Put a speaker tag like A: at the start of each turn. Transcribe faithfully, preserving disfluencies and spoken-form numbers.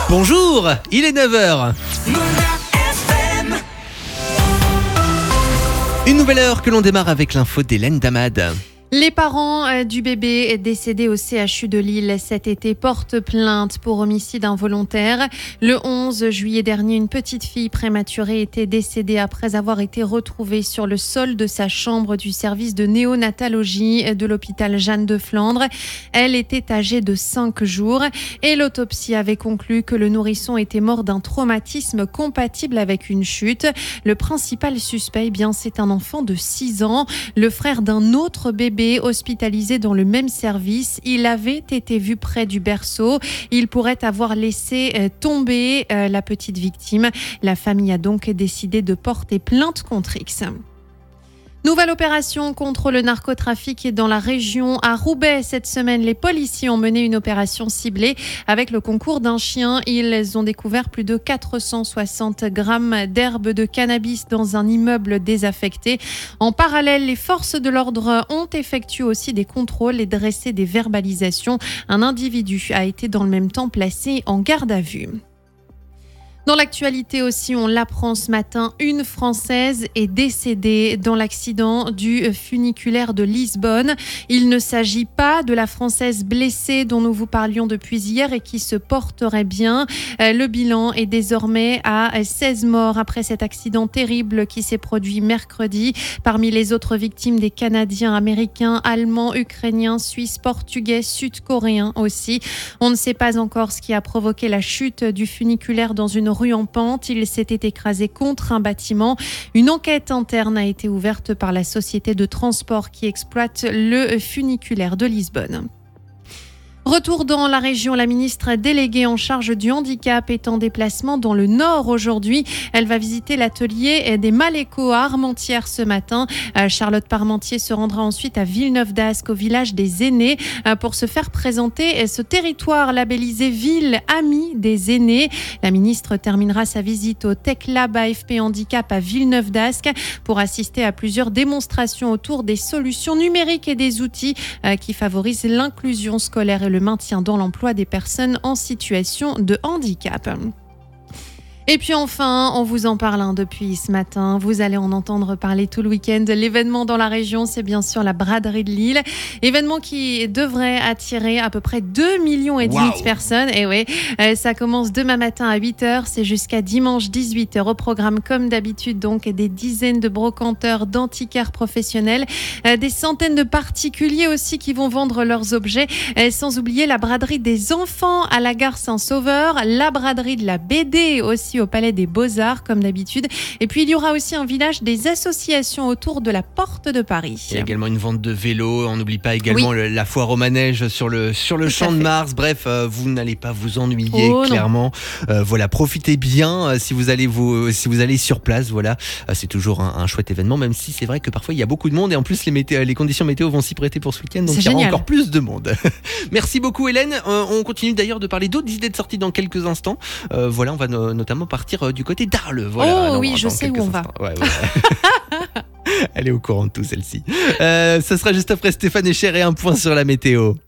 A: Bonjour, il est neuf heures. Une nouvelle heure que l'on démarre avec l'info d'Hélène Damad.
B: Les parents du bébé décédé au C H U de Lille cet été portent plainte pour homicide involontaire. Le onze juillet dernier, une petite fille prématurée était décédée après avoir été retrouvée sur le sol de sa chambre du service de néonatologie de l'hôpital Jeanne de Flandre. Elle était âgée de cinq jours et l'autopsie avait conclu que le nourrisson était mort d'un traumatisme compatible avec une chute. Le principal suspect, eh bien, c'est un enfant de six ans, le frère d'un autre bébé hospitalisé dans le même service. Il avait été vu près du berceau. Il pourrait avoir laissé tomber la petite victime. La famille a donc décidé de porter plainte contre X. Nouvelle opération contre le narcotrafic dans la région. À Roubaix, cette semaine, les policiers ont mené une opération ciblée avec le concours d'un chien. Ils ont découvert plus de quatre cent soixante grammes d'herbe de cannabis dans un immeuble désaffecté. En parallèle, les forces de l'ordre ont effectué aussi des contrôles et dressé des verbalisations. Un individu a été dans le même temps placé en garde à vue. Dans l'actualité aussi, on l'apprend ce matin, une Française est décédée dans l'accident du funiculaire de Lisbonne. Il ne s'agit pas de la Française blessée dont nous vous parlions depuis hier et qui se porterait bien. Le bilan est désormais à seize morts après cet accident terrible qui s'est produit mercredi. Parmi les autres victimes, des Canadiens, Américains, Allemands, Ukrainiens, Suisses, Portugais, Sud-Coréens aussi. On ne sait pas encore ce qui a provoqué la chute du funiculaire dans une rue en pente. Il s'était écrasé contre un bâtiment. Une enquête interne a été ouverte par la société de transport qui exploite le funiculaire de Lisbonne. Retour dans la région, la ministre déléguée en charge du handicap est en déplacement dans le Nord aujourd'hui. Elle va visiter l'atelier des Maléco à Armentières ce matin. Charlotte Parmentier se rendra ensuite à Villeneuve-d'Ascq, au village des aînés, pour se faire présenter ce territoire labellisé Ville Amie des aînés. La ministre terminera sa visite au Tech Lab A F P Handicap à Villeneuve-d'Ascq pour assister à plusieurs démonstrations autour des solutions numériques et des outils qui favorisent l'inclusion scolaire et le le maintien dans l'emploi des personnes en situation de handicap. Et puis enfin, on vous en parle hein, depuis ce matin. Vous allez en entendre parler tout le week-end. L'événement dans la région, c'est bien sûr la braderie de Lille. Événement qui devrait attirer à peu près deux millions et demi wow. de personnes. Et oui, euh, ça commence demain matin à huit heures. C'est jusqu'à dimanche dix-huit heures. Au programme, comme d'habitude, donc des dizaines de brocanteurs, d'antiquaires professionnels, euh, des centaines de particuliers aussi qui vont vendre leurs objets. Euh, sans oublier la braderie des enfants à la gare Saint-Sauveur, la braderie de la B D aussi au Palais des Beaux-Arts comme d'habitude. Et puis il y aura aussi un village des associations autour de la Porte de Paris.
A: Il y a également une vente de vélos. On n'oublie pas également oui. le, la foire au manège sur le, sur le champ de Mars. Bref, euh, vous n'allez pas vous ennuyer oh, clairement. Euh, voilà, profitez bien euh, si vous allez vous, si vous allez sur place. Voilà, euh, c'est toujours un, un chouette événement, même si c'est vrai que parfois il y a beaucoup de monde et en plus les, mété- les conditions météo vont s'y prêter pour ce week-end. Donc c'est il y aura génial. Encore plus de monde. Merci beaucoup Hélène. Euh, on continue d'ailleurs de parler d'autres idées de sortie dans quelques instants. Euh, voilà, on va no- notamment partir du côté d'Arles. Voilà,
B: oh
A: alors,
B: oui, je sais où on
A: instants.
B: va.
A: Ouais, ouais. Elle est au courant de tout celle-ci. Euh, ça sera juste après Stéphane Echer et un point sur la météo.